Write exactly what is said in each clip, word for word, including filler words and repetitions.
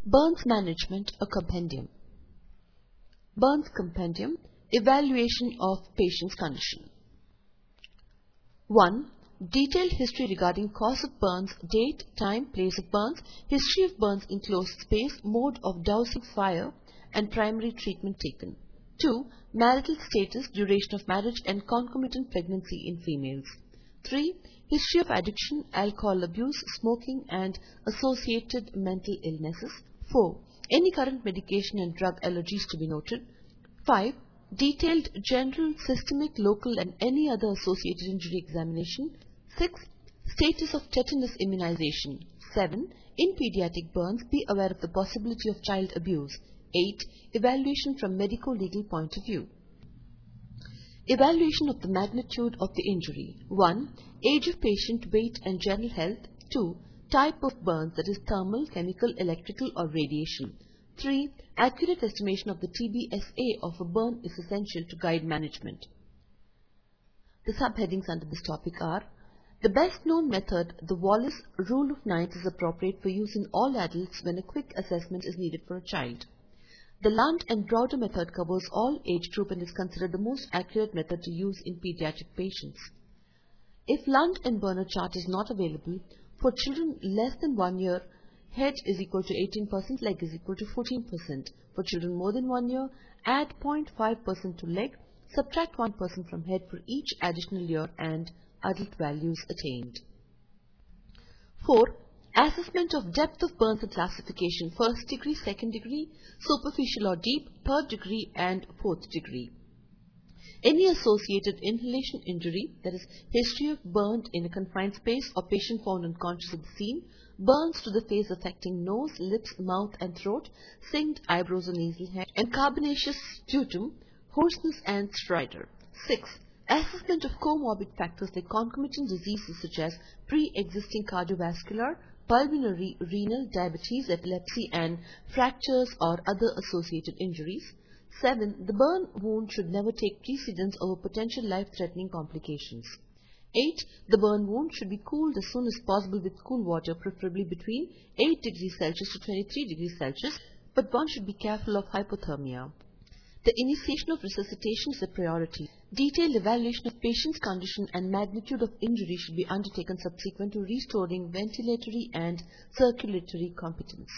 Burns Management, a Compendium. Burns Compendium, Evaluation of Patient's Condition. one. Detailed history regarding cause of burns, date, time, place of burns, history of burns in closed space, mode of dousing fire, and primary treatment taken. two. Marital status, duration of marriage, and concomitant pregnancy in females. three. History of addiction, alcohol abuse, smoking, and associated mental illnesses. four. Any current medication and drug allergies to be noted. five. Detailed general, systemic, local, and any other associated injury examination. six. Status of tetanus immunization. seven. In pediatric burns, be aware of the possibility of child abuse. eight. Evaluation from medico-legal point of view. Evaluation of the magnitude of the injury. one. Age of patient, weight, and general health. two. Type of burns, that is thermal, chemical, electrical, or radiation. three. Accurate estimation of the T B S A of a burn is essential to guide management. The subheadings under this topic are: the best known method, the Wallace Rule of Nines, is appropriate for use in all adults when a quick assessment is needed for a child. The Lund and Browder method covers all age group and is considered the most accurate method to use in pediatric patients. If Lund and Burner chart is not available, for children less than one year, head is equal to eighteen percent, leg is equal to fourteen percent. For children more than one year, add zero point five percent to leg, subtract one percent from head for each additional year, and adult values attained. four. Assessment of depth of burns and classification: first degree, second degree, superficial or deep, third degree, and fourth degree. Any associated inhalation injury, that is history of burn in a confined space or patient found unconscious at the scene, burns to the face affecting nose, lips, mouth, and throat, singed eyebrows or nasal hair, and carbonaceous sputum, hoarseness, and stridor. six. Assessment of comorbid factors like concomitant diseases such as pre-existing cardiovascular, pulmonary, renal, diabetes, epilepsy, and fractures or other associated injuries. seven. The burn wound should never take precedence over potential life-threatening complications. eight. The burn wound should be cooled as soon as possible with cool water, preferably between eight degrees Celsius to twenty-three degrees Celsius, but one should be careful of hypothermia. The initiation of resuscitation is a priority. Detailed evaluation of patient's condition and magnitude of injury should be undertaken subsequent to restoring ventilatory and circulatory competence.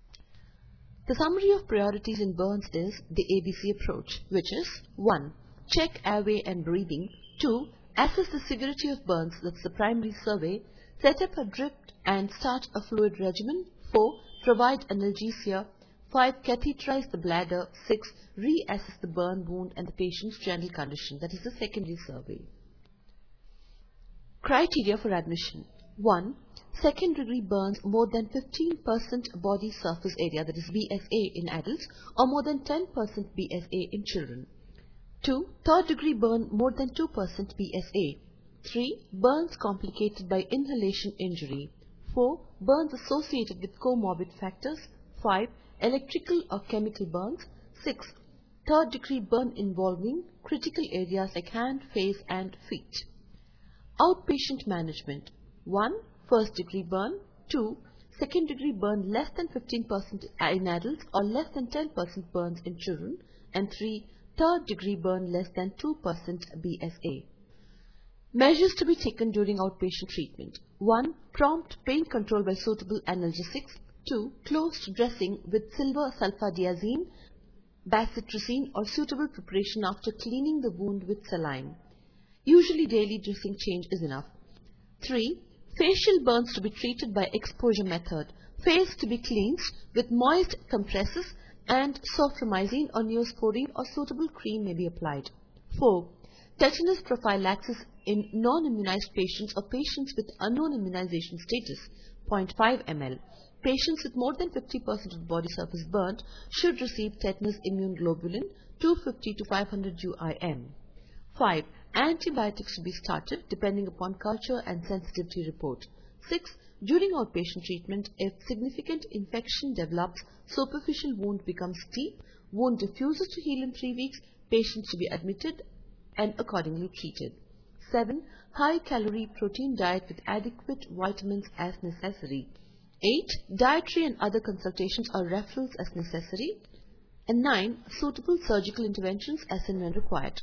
The summary of priorities in burns is the A B C approach, which is: one. Check airway and breathing. two. Assess the severity of burns, that's the primary survey. Set up a drip and start a fluid regimen. four. Provide analgesia. five. Catheterize the bladder. six. Reassess the burn wound and the patient's general condition, that is the secondary survey. Criteria for admission. one. Second degree burns more than fifteen percent body surface area, that is B S A, in adults, or more than ten percent B S A in children. two. Third degree burn more than two percent B S A. three. Burns complicated by inhalation injury. four. Burns associated with comorbid factors. five. Electrical or chemical burns. six. Third degree burn involving critical areas like hand, face, and feet. Outpatient management. one. First degree burn. two. Second degree burn less than fifteen percent in adults or less than ten percent burns in children. And three. Third degree burn less than two percent B S A. Measures to be taken during outpatient treatment. one. Prompt pain control by suitable analgesics. two. Closed dressing with silver sulfadiazine, bacitracine, or suitable preparation after cleaning the wound with saline. Usually daily dressing change is enough. three. Facial burns to be treated by exposure method. Face to be cleansed with moist compresses and soframycin or neosporin or suitable cream may be applied. four. Tetanus prophylaxis in non-immunized patients or patients with unknown immunization status, zero point five milliliters. Patients with more than fifty percent of body surface burnt should receive tetanus immune globulin two fifty to five hundred U I M. five. Antibiotics to be started depending upon culture and sensitivity report. six. During outpatient treatment, if significant infection develops, superficial wound becomes deep, wound refuses to heal in three weeks, patients to be admitted and accordingly treated. seven. High calorie protein diet with adequate vitamins as necessary. eight. Dietary and other consultations or referrals as necessary. And nine. Suitable surgical interventions as and when required.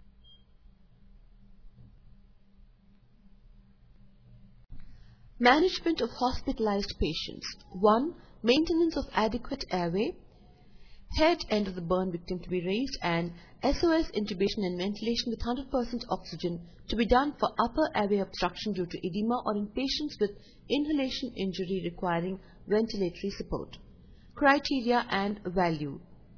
Management of hospitalized patients. one. Maintenance of adequate airway. Head end of the burn victim to be raised and S O S intubation and ventilation with one hundred percent oxygen to be done for upper airway obstruction due to edema or in patients with inhalation injury requiring ventilatory support. Criteria and value.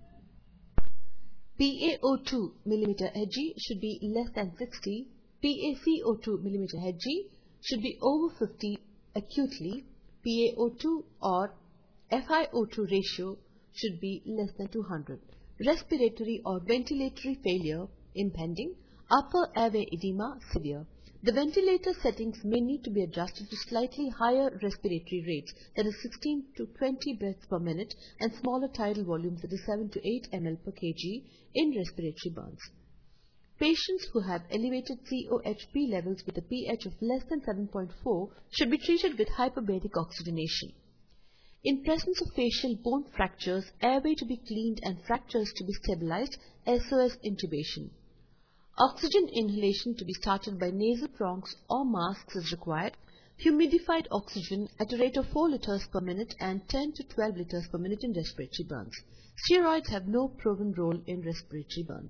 P a O two millimeter Hg should be less than sixty. P a C O two millimeter Hg should be over fifty acutely. P a O two or F i O two ratio should be less than two hundred. Respiratory or ventilatory failure impending. Upper airway edema severe. The ventilator settings may need to be adjusted to slightly higher respiratory rates, that is sixteen to twenty breaths per minute, and smaller tidal volumes, that is seven to eight milliliters per kilogram in respiratory burns. Patients who have elevated C O H P levels with a pH of less than seven point four should be treated with hyperbaric oxygenation. In presence of facial bone fractures, airway to be cleaned and fractures to be stabilized, S O S intubation. Oxygen inhalation to be started by nasal prongs or masks as required. Humidified oxygen at a rate of four liters per minute and ten to twelve liters per minute in respiratory burns. Steroids have no proven role in respiratory burns.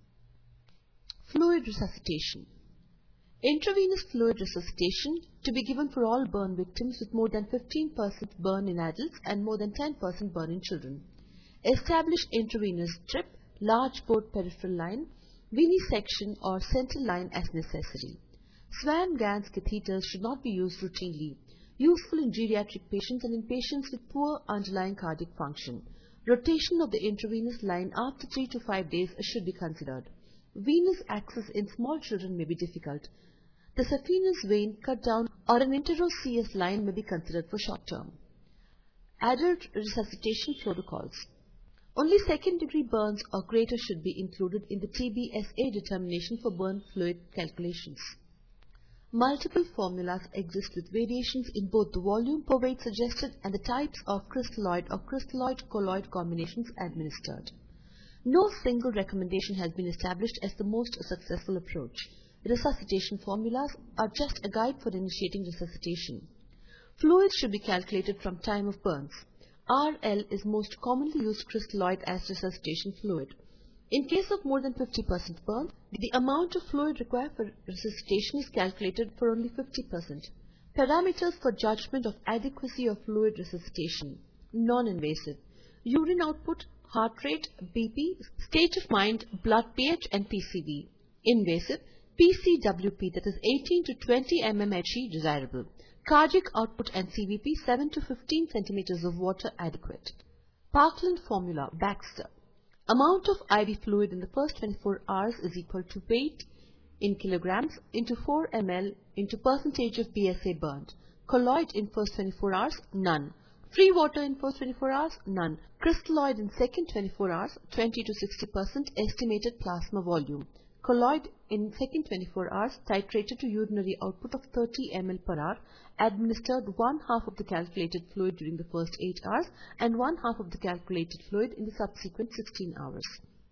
Fluid resuscitation. Intravenous fluid resuscitation to be given for all burn victims with more than fifteen percent burn in adults and more than ten percent burn in children. Establish intravenous drip, large bore peripheral line, venesection or central line as necessary. Swan-Ganz catheters should not be used routinely. Useful in geriatric patients and in patients with poor underlying cardiac function. Rotation of the intravenous line after three to five days should be considered. Venous access in small children may be difficult. The saphenous vein cut down or an interosseous line may be considered for short term. Adult resuscitation protocols. Only second degree burns or greater should be included in the T B S A determination for burn fluid calculations. Multiple formulas exist with variations in both the volume per weight suggested and the types of crystalloid or crystalloid-colloid combinations administered. No single recommendation has been established as the most successful approach. Resuscitation formulas are just a guide for initiating resuscitation. Fluids should be calculated from time of burns. R L is most commonly used crystalloid as resuscitation fluid. In case of more than fifty percent burn, the amount of fluid required for resuscitation is calculated for only fifty percent. Parameters for judgment of adequacy of fluid resuscitation. Non-invasive. Urine output, heart rate, B P, state of mind, blood pH and P C V. Invasive. P C W P, that is eighteen to twenty millimeters Hg desirable. Cardiac output and C V P seven to fifteen centimeters of water adequate. Parkland formula, Baxter. Amount of I V fluid in the first twenty-four hours is equal to weight in kilograms into four milliliters into percentage of B S A burned. Colloid in first twenty-four hours, none. Free water in first twenty-four hours, none. Crystalloid in second twenty-four hours, twenty to sixty percent estimated plasma volume. Colloid in second twenty-four hours titrated to urinary output of thirty milliliters per hour, administered one half of the calculated fluid during the first eight hours and one half of the calculated fluid in the subsequent sixteen hours.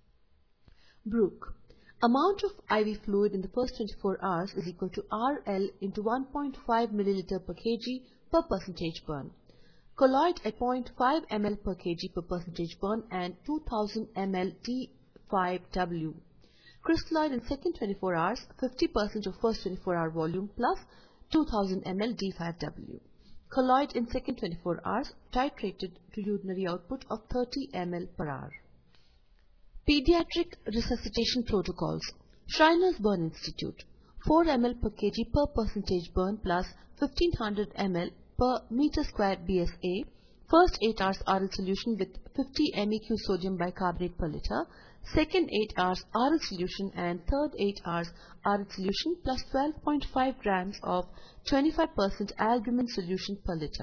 Brooke. Amount of I V fluid in the first twenty-four hours is equal to R L into one point five milliliters per kilogram per percentage burn. Colloid at zero point five milliliters per kilogram per percentage burn and two thousand milliliters D five W. Crystalloid in second twenty-four hours, fifty percent of first twenty-four hour volume plus two thousand milliliters D five W. Colloid in second twenty-four hours titrated to urinary output of thirty milliliters per hour. Pediatric resuscitation protocols. Shriners Burn Institute. four milliliters per kilogram per percentage burn plus fifteen hundred milliliters per meter square B S A. First eight hours R L solution with fifty meq sodium bicarbonate per liter. Second eight hours R L solution and third eight hours R L solution plus twelve point five grams of twenty-five percent albumin solution per liter.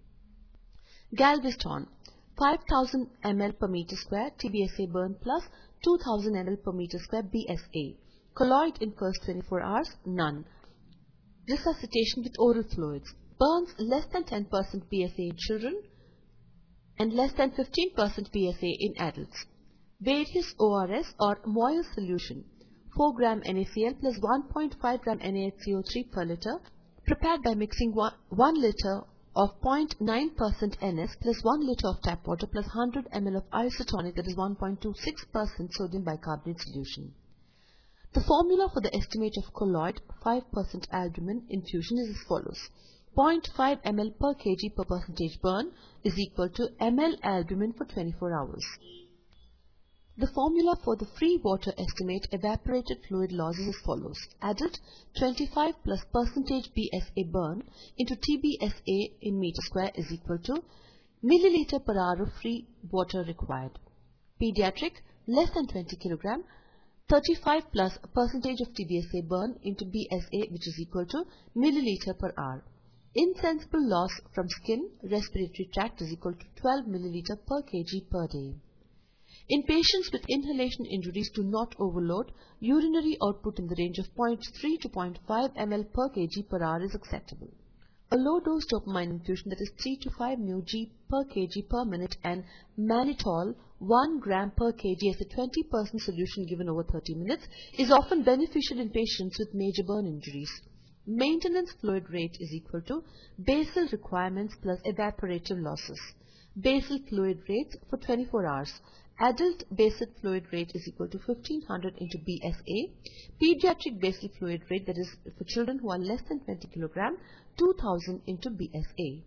Galveston. five thousand milliliters per meter square T B S A burn plus two thousand milliliters per meter square B S A. Colloid in first twenty-four hours, none. Resuscitation with oral fluids. Burns less than ten percent P S A in children and less than fifteen percent P S A in adults. Various O R S or Moyer solution, four gram NaCl plus one point five gram NaHCO three per liter, prepared by mixing one liter of zero point nine percent N S plus one liter of tap water plus one hundred milliliters of isotonic, that is one point two six percent sodium bicarbonate solution. The formula for the estimate of colloid five percent albumin infusion is as follows. zero point five milliliters per kg per percentage burn is equal to ml albumin for twenty-four hours. The formula for the free water estimate evaporated fluid loss is as follows. Adult twenty-five plus percentage B S A burn into T B S A in meter square is equal to milliliter per hour of free water required. Pediatric less than twenty kilogram, thirty-five plus percentage of T B S A burn into B S A, which is equal to milliliter per hour. Insensible loss from skin, respiratory tract is equal to twelve milliliter per kg per day. In patients with inhalation injuries, do not overload. Urinary output in the range of zero point three to zero point five milliliters per kg per hour is acceptable. A low-dose dopamine infusion, that is three to five μg per kg per minute, and mannitol one gram per kg as a twenty percent solution given over thirty minutes is often beneficial in patients with major burn injuries. Maintenance fluid rate is equal to basal requirements plus evaporative losses. Basal fluid rates for twenty-four hours. Adult basal fluid rate is equal to fifteen hundred into B S A. Pediatric basal fluid rate, that is for children who are less than twenty kilogram, two thousand into B S A.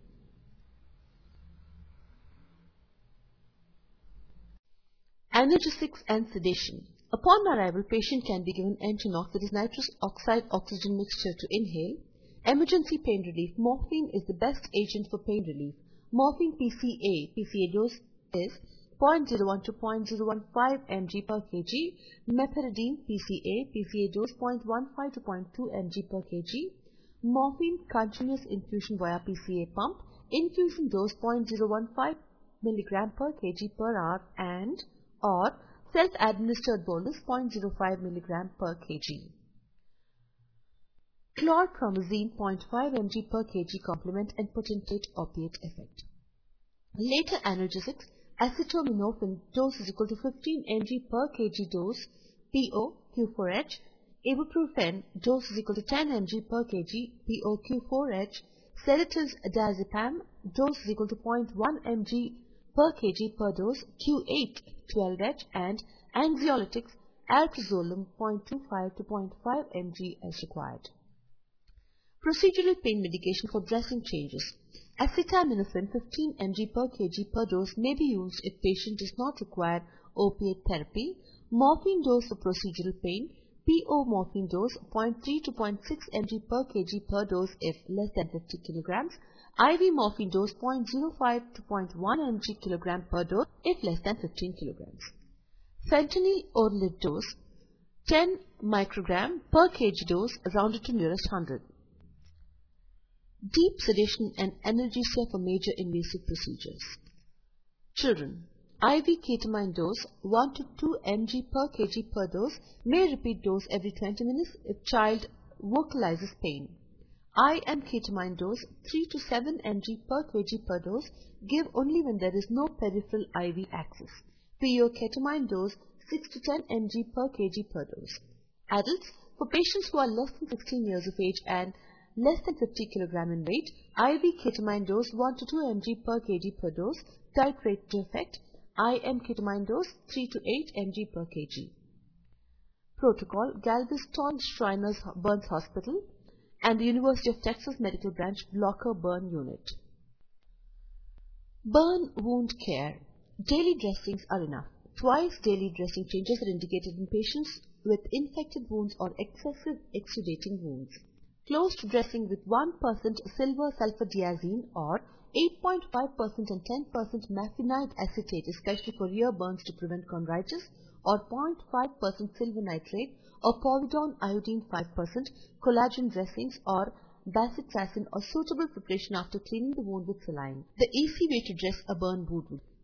Analgesics and sedation. Upon arrival, patient can be given Entonox, that is nitrous oxide oxygen mixture, to inhale. Emergency pain relief. Morphine is the best agent for pain relief. Morphine P C A. P C A dose is zero point zero one to zero point zero one five milligrams per kg. Meperidine P C A. P C A dose zero point one five to zero point two milligrams per kg. Morphine continuous infusion via P C A pump. Infusion dose zero point zero one five milligrams per kg per hour and or self-administered bolus zero point zero five milligrams per kg. Chlorpromazine zero point five milligrams per kg complement and potentate opiate effect. Later analgesics. Acetaminophen dose is equal to fifteen milligrams per kg dose, P O Q four H. Ibuprofen dose is equal to ten milligrams per kg, P O Q four H. Sedatives diazepam dose is equal to zero point one milligrams per kg per dose, Q eight twelve H. And anxiolytics alprazolam zero point two five to zero point five milligrams as required. Procedural pain medication for dressing changes. Acetaminophen fifteen milligrams per kg per dose may be used if patient does not require opiate therapy. Morphine dose for procedural pain. P O morphine dose zero point three to zero point six milligrams per kg per dose if less than fifty kilograms. I V morphine dose zero point zero five to zero point one milligrams kilogram per dose if less than fifteen kilograms. Fentanyl oral dose ten microgram per kg dose rounded to nearest one hundred. Deep sedation and analgesia for major invasive procedures. Children. I V ketamine dose one to two milligrams per kg per dose, may repeat dose every twenty minutes if child vocalizes pain. I M ketamine dose three to seven milligrams per kg per dose, give only when there is no peripheral I V access. P O ketamine dose six to ten milligrams per kg per dose. Adults. For patients who are less than sixteen years of age and less than fifty kilograms in weight, I V ketamine dose one to two milligrams per kg per dose, titrate to effect. I M ketamine dose three to eight milligrams per kg. Protocol. Galveston Shriners Burns Hospital and the University of Texas Medical Branch Blocker Burn Unit. Burn wound care. Daily dressings are enough. Twice daily dressing changes are indicated in patients with infected wounds or excessive exudating wounds. Closed dressing with one percent silver sulfadiazine or eight point five percent and ten percent mafenide acetate, especially for rear burns to prevent chondritis, or zero point five percent silver nitrate or povidone iodine five percent, collagen dressings or bacitracin or suitable preparation after cleaning the wound with saline. The easy way to dress a burn wound.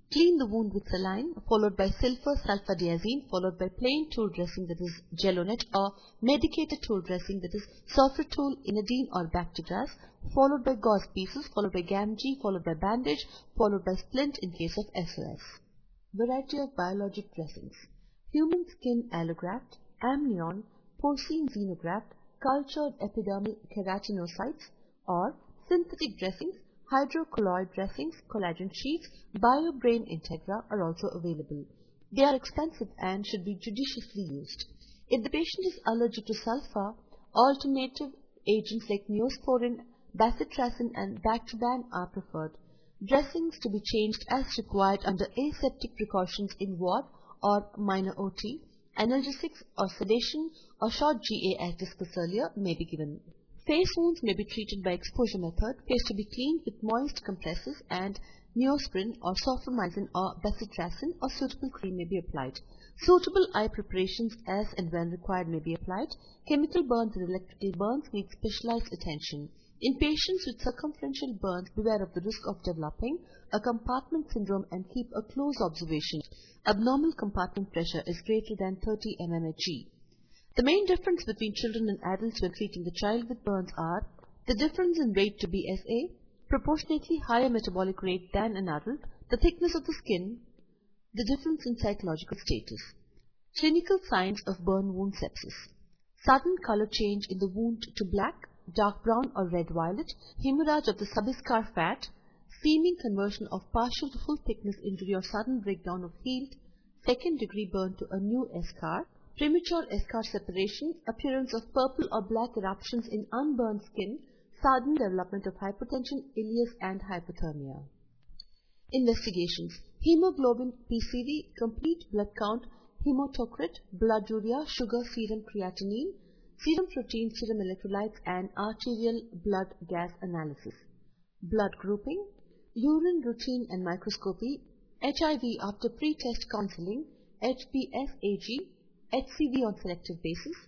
Clean the wound with saline, followed by sulfur-sulfadiazine, followed by plain tool dressing that is Gelonate, or medicated tool dressing that is Sofritol, Inidine or Bactigras, followed by gauze pieces, followed by Gamgee, followed by bandage, followed by splint in case of S O S. Variety of biologic dressings: human skin allograft, amnion, porcine xenograft, cultured epidermal keratinocytes, or synthetic dressings. Hydrocolloid dressings, collagen sheets, BioBrain Integra are also available. They are expensive and should be judiciously used. If the patient is allergic to sulfur, alternative agents like Neosporin, Bacitracin and Bactroban are preferred. Dressings to be changed as required under aseptic precautions in ward or minor O T. Analgesics or sedation or short G A as discussed earlier may be given. Face wounds may be treated by exposure method. Face to be cleaned with moist compresses and Neosporin or Soframycin or Bacitracin or suitable cream may be applied. Suitable eye preparations as and when required may be applied. Chemical burns and electrical burns need specialized attention. In patients with circumferential burns, beware of the risk of developing a compartment syndrome and keep a close observation. Abnormal compartment pressure is greater than thirty millimeters per G. The main difference between children and adults when treating the child with burns are the difference in weight to B S A, proportionately higher metabolic rate than an adult, the thickness of the skin, the difference in psychological status. Clinical signs of burn wound sepsis: sudden color change in the wound to black, dark brown or red violet, hemorrhage of the subiscar fat, seeming conversion of partial to full thickness injury or sudden breakdown of healed, second degree burn to a new eschar, premature eschar separation, appearance of purple or black eruptions in unburned skin, sudden development of hypotension, ileus and hypothermia. Investigations: hemoglobin P C V, complete blood count, hematocrit, blood urea, sugar, serum creatinine, serum protein, serum electrolytes and arterial blood gas analysis. Blood grouping: urine routine and microscopy, H I V after pre-test counseling, H B s A G, H C V on selective basis,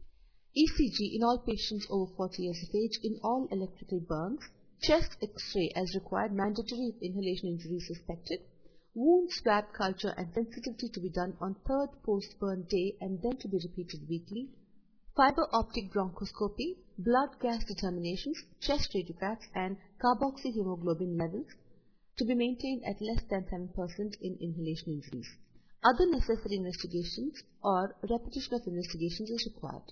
E C G in all patients over forty years of age in all electrical burns, chest X-ray as required, mandatory if inhalation injury is suspected, wound swab culture and sensitivity to be done on third post-burn day and then to be repeated weekly, fiber optic bronchoscopy, blood gas determinations, chest radiographs and carboxyhemoglobin levels to be maintained at less than seven percent in inhalation injuries. Other necessary investigations or repetition of investigations is required.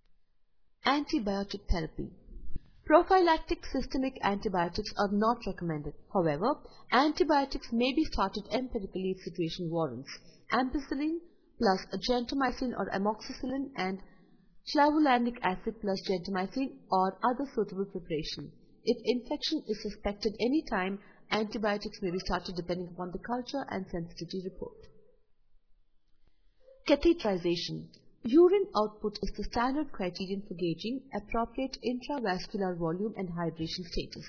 Antibiotic therapy. Prophylactic systemic antibiotics are not recommended. However, antibiotics may be started empirically if situation warrants. Ampicillin plus gentamicin or amoxicillin and clavulanic acid plus gentamicin or other suitable preparation. If infection is suspected any time, antibiotics may be started depending upon the culture and sensitivity report. Catheterization. Urine output is the standard criterion for gauging appropriate intravascular volume and hydration status.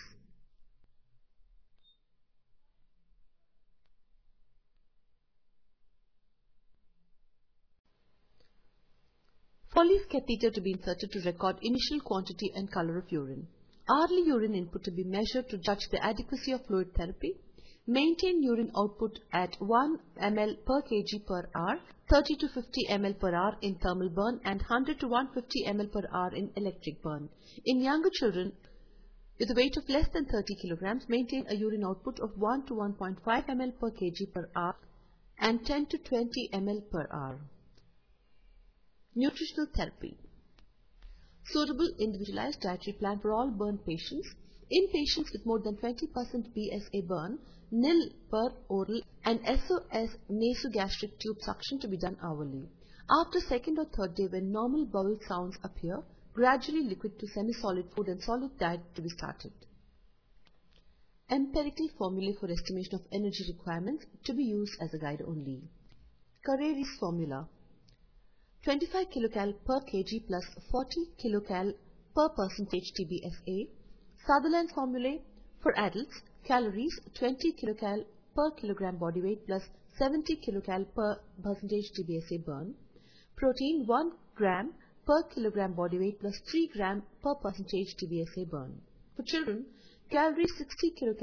Foley's catheter to be inserted to record initial quantity and color of urine. Hourly urine input to be measured to judge the adequacy of fluid therapy. Maintain urine output at one milliliter per kg per hour, thirty to fifty milliliters per hour in thermal burn and one hundred to one hundred fifty milliliters per hour in electric burn. In younger children with a weight of less than thirty kilograms, maintain a urine output of one to one point five milliliters per kg per hour and ten to twenty milliliters per hour. Nutritional therapy. Suitable individualized dietary plan for all burn patients. In patients with more than twenty percent B S A burn, nil per oral and S O S nasogastric tube suction to be done hourly. After second or third day when normal bowel sounds appear, gradually liquid to semi-solid food and solid diet to be started. Empirical formulae for estimation of energy requirements to be used as a guide only. Carreri's formula: twenty-five kilocal per kg plus forty kilocal per percentage T B S A. Sutherland's formulae for adults: calories twenty kilocal per kilogram body weight plus seventy kilocal per percentage T B S A burn. Protein one gram per kilogram body weight plus three gram per percentage T B S A burn. For children, calories sixty kilocal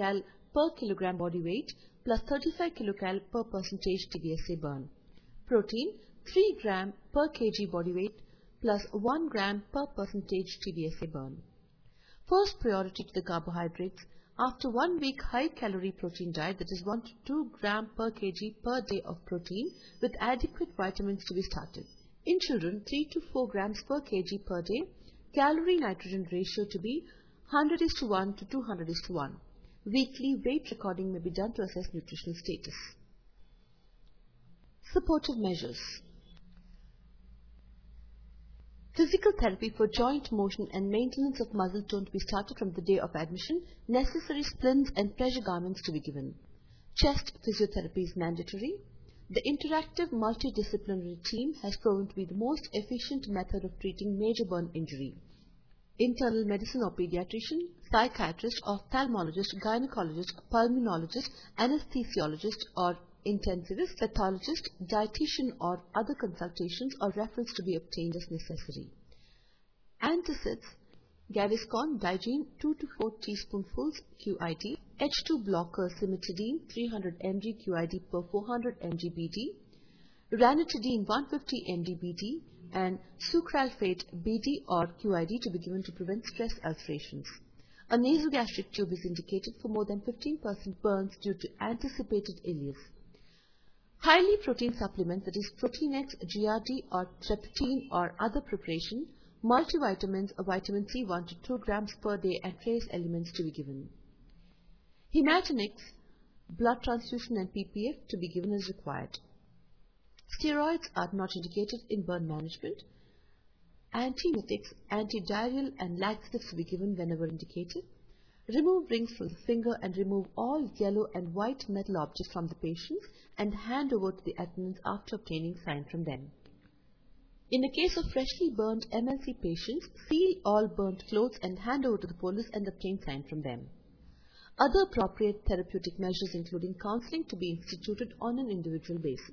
per kilogram body weight plus thirty-five kilocalorie per percentage T D S A burn. Protein, three grams per kg body weight plus one gram per percentage T D S A burn. First priority to the carbohydrates. After one week high-calorie protein diet, that is one to two grams per kg per day of protein with adequate vitamins to be started. In children, three to four grams per kg per day. Calorie-nitrogen ratio to be one hundred is to one to two hundred is to one. Weekly weight recording may be done to assess nutritional status. Supportive measures. Physical therapy for joint motion and maintenance of muscle tone to be started from the day of admission. Necessary splints and pressure garments to be given. Chest physiotherapy is mandatory. The interactive multidisciplinary team has proven to be the most efficient method of treating major burn injury. Internal medicine or pediatrician, psychiatrist, ophthalmologist, gynecologist, pulmonologist, anesthesiologist or intensivist, pathologist, dietitian or other consultations or reference to be obtained as necessary. Antacids, Gaviscon, Digene two to four teaspoonfuls Q I D, H two blocker cimetidine three hundred milligrams Q I D per four hundred milligrams B D, ranitidine one hundred fifty milligrams B D and sucralfate B D or Q I D to be given to prevent stress ulcerations. A nasogastric tube is indicated for more than fifteen percent burns due to anticipated ileus. Highly protein supplements, that is Protein X, G R D or Treptine or other preparation, multivitamins, vitamin C one to two grams per day and trace elements to be given. Hematinics, blood transfusion and P P F to be given as required. Steroids are not indicated in burn management. Antiemetics, antidiarrheal and laxatives to be given whenever indicated. Remove rings from the finger and remove all yellow and white metal objects from the patients and hand over to the attendants after obtaining sign from them. In the case of freshly burned M L C patients, seal all burnt clothes and hand over to the police and obtain sign from them. Other appropriate therapeutic measures including counseling to be instituted on an individual basis.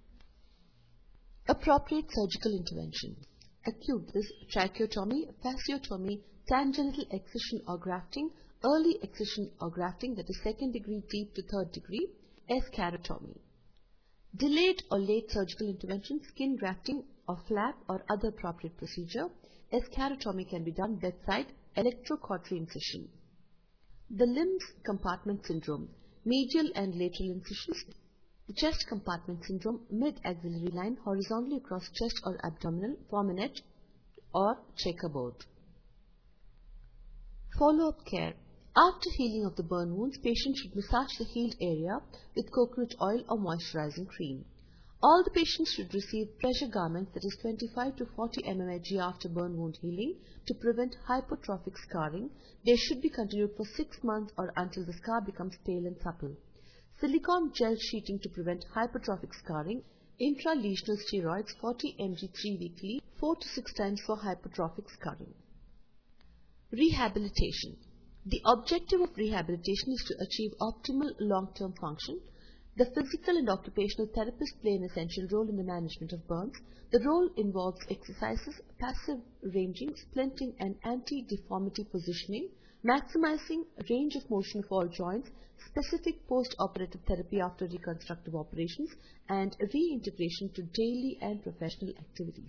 Appropriate surgical intervention. Acute, this tracheotomy, fasciotomy, tangential excision or grafting, early excision or grafting, that is second degree deep to third degree, escharotomy. Delayed or late surgical intervention, skin grafting or flap or other appropriate procedure. Escharotomy can be done bedside, electrocautery incision. The limbs compartment syndrome, medial and lateral incisions. The chest compartment syndrome, mid-axillary line horizontally across chest or abdominal, forminet or checkerboard. Follow-up care. After healing of the burn wounds, patients should massage the healed area with coconut oil or moisturizing cream. All the patients should receive pressure garments, that is twenty-five to forty millimeters after burn wound healing to prevent hypertrophic scarring. They should be continued for six months or until the scar becomes pale and supple. Silicone gel sheeting to prevent hypertrophic scarring. Intralesional steroids forty milligrams three weekly, four to six times for hypertrophic scarring. Rehabilitation. The objective of rehabilitation is to achieve optimal long-term function. The physical and occupational therapists play an essential role in the management of burns. The role involves exercises, passive ranging, splinting and anti-deformity positioning, maximizing range of motion of all joints, specific post-operative therapy after reconstructive operations, and reintegration to daily and professional activities.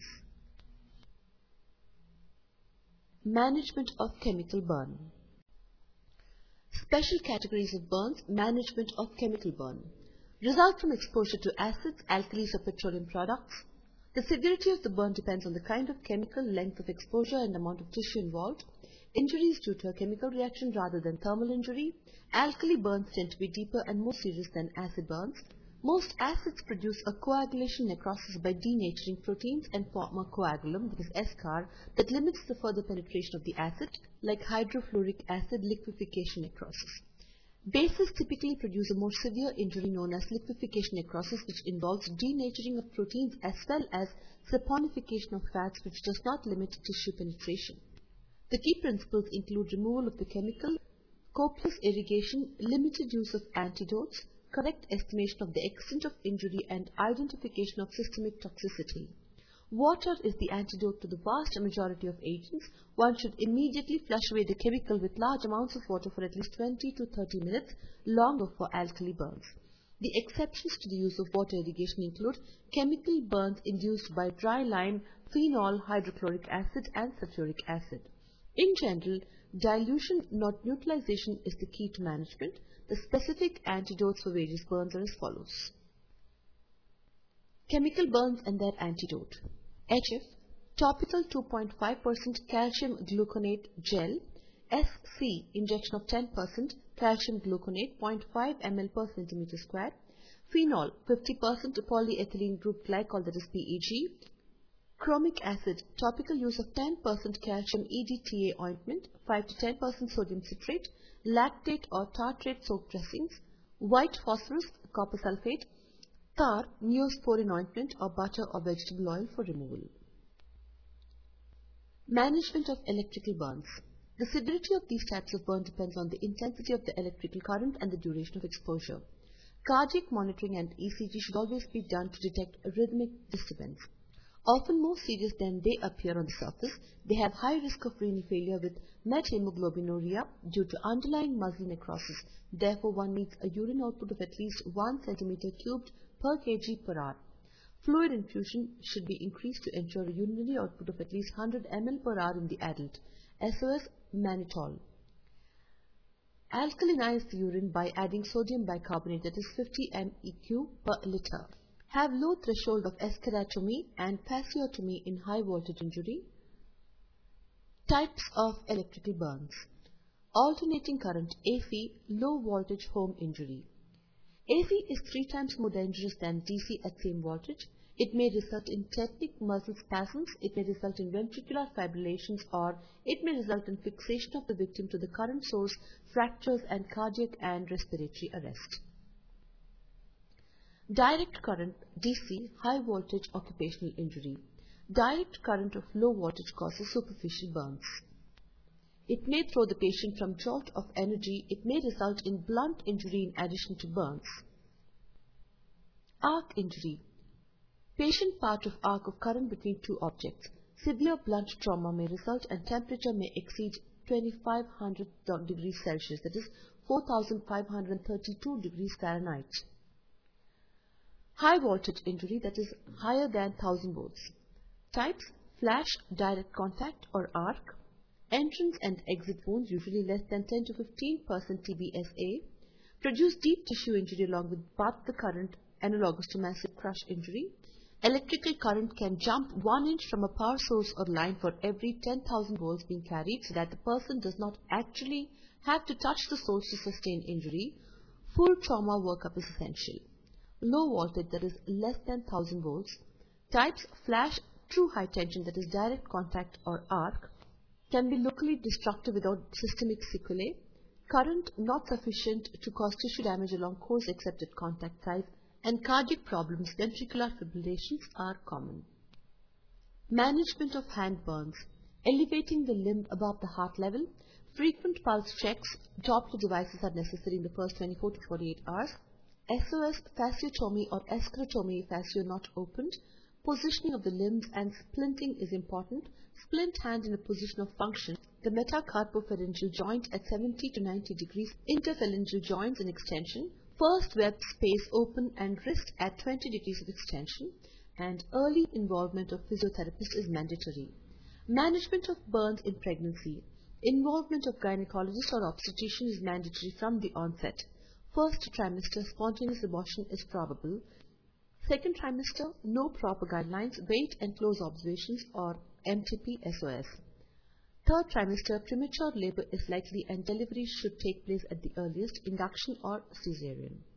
Management of chemical burn. Special categories of burns, management of chemical burn. Result from exposure to acids, alkalis or petroleum products. The severity of the burn depends on the kind of chemical, length of exposure and amount of tissue involved. Injuries due to a chemical reaction rather than thermal injury. Alkali burns tend to be deeper and more serious than acid burns. Most acids produce a coagulation necrosis by denaturing proteins and form a coagulum, that is eschar, that limits the further penetration of the acid, like hydrofluoric acid liquefaction necrosis. Bases typically produce a more severe injury known as liquefaction necrosis, which involves denaturing of proteins as well as saponification of fats, which does not limit tissue penetration. The key principles include removal of the chemical, copious irrigation, limited use of antidotes, correct estimation of the extent of injury and identification of systemic toxicity. Water is the antidote to the vast majority of agents. One should immediately flush away the chemical with large amounts of water for at least twenty to thirty minutes, longer for alkali burns. The exceptions to the use of water irrigation include chemical burns induced by dry lime, phenol, hydrochloric acid and sulfuric acid. In general, dilution, not neutralization, is the key to management. The specific antidotes for various burns are as follows. Chemical burns and their antidote. H F, topical two point five percent calcium gluconate gel. S C, injection of ten percent calcium gluconate, zero point five milliliters per centimeter square. Phenol, fifty percent polyethylene group glycol, that is P E G. Chromic acid, topical use of ten percent calcium E D T A ointment, five to ten percent sodium citrate, lactate or tartrate soap dressings. White phosphorus, copper sulfate. Tar, neosporin ointment or butter or vegetable oil for removal. Management of electrical burns. The severity of these types of burn depends on the intensity of the electrical current and the duration of exposure. Cardiac monitoring and E C G should always be done to detect rhythmic disturbance. Often more serious than they appear on the surface, they have high risk of renal failure with methemoglobinuria due to underlying muscle necrosis. Therefore, one needs a urine output of at least one centimeter cubed per kg per hour. Fluid infusion should be increased to ensure a urinary output of at least one hundred milliliters per hour in the adult. S O S mannitol. Alkalinize the urine by adding sodium bicarbonate, that is fifty millicuries per liter. Have low threshold of escheratomy and fasciotomy in high voltage injury. Types of electrical burns. Alternating current A C, low voltage home injury. A C is three times more dangerous than D C at same voltage. It may result in tetanic muscle spasms, it may result in ventricular fibrillations, or it may result in fixation of the victim to the current source, fractures and cardiac and respiratory arrest. Direct current D C, high voltage occupational injury. Direct current of low voltage causes superficial burns. It may throw the patient from jolt of energy. It may result in blunt injury in addition to burns. Arc injury. Patient part of arc of current between two objects. Severe blunt trauma may result and temperature may exceed twenty-five hundred degrees Celsius, that is four thousand five hundred thirty-two degrees Fahrenheit. High voltage injury, that is higher than one thousand volts. Types: flash, direct contact or arc. Entrance and exit wounds, usually less than ten to fifteen percent T B S A. Produce deep tissue injury along with path the current, analogous to massive crush injury. Electrical current can jump one inch from a power source or line for every ten thousand volts being carried, so that the person does not actually have to touch the source to sustain injury. Full trauma workup is essential. Low voltage, that is less than one thousand volts. Types: flash, true high tension, that is direct contact or arc. Can be locally destructive without systemic sequelae. Current not sufficient to cause tissue damage along course except at contact sites. And cardiac problems, ventricular fibrillations, are common. Management of hand burns. Elevating the limb above the heart level. Frequent pulse checks. Doppler devices are necessary in the first twenty-four to forty-eight hours. S O S fasciotomy or esclerotomy, fascio not opened. Positioning of the limbs and splinting is important. Splint hand in a position of function. The metacarpopharyngeal joint at seventy to ninety degrees. Interphalangeal joints in extension. First web space open and wrist at twenty degrees of extension. And early involvement of physiotherapist is mandatory. Management of burns in pregnancy. Involvement of gynecologist or obstetrician is mandatory from the onset. First trimester, spontaneous abortion is probable. Second trimester, no proper guidelines, wait and close observations or M T P S O S. Third trimester, premature labor is likely and delivery should take place at the earliest, induction or cesarean.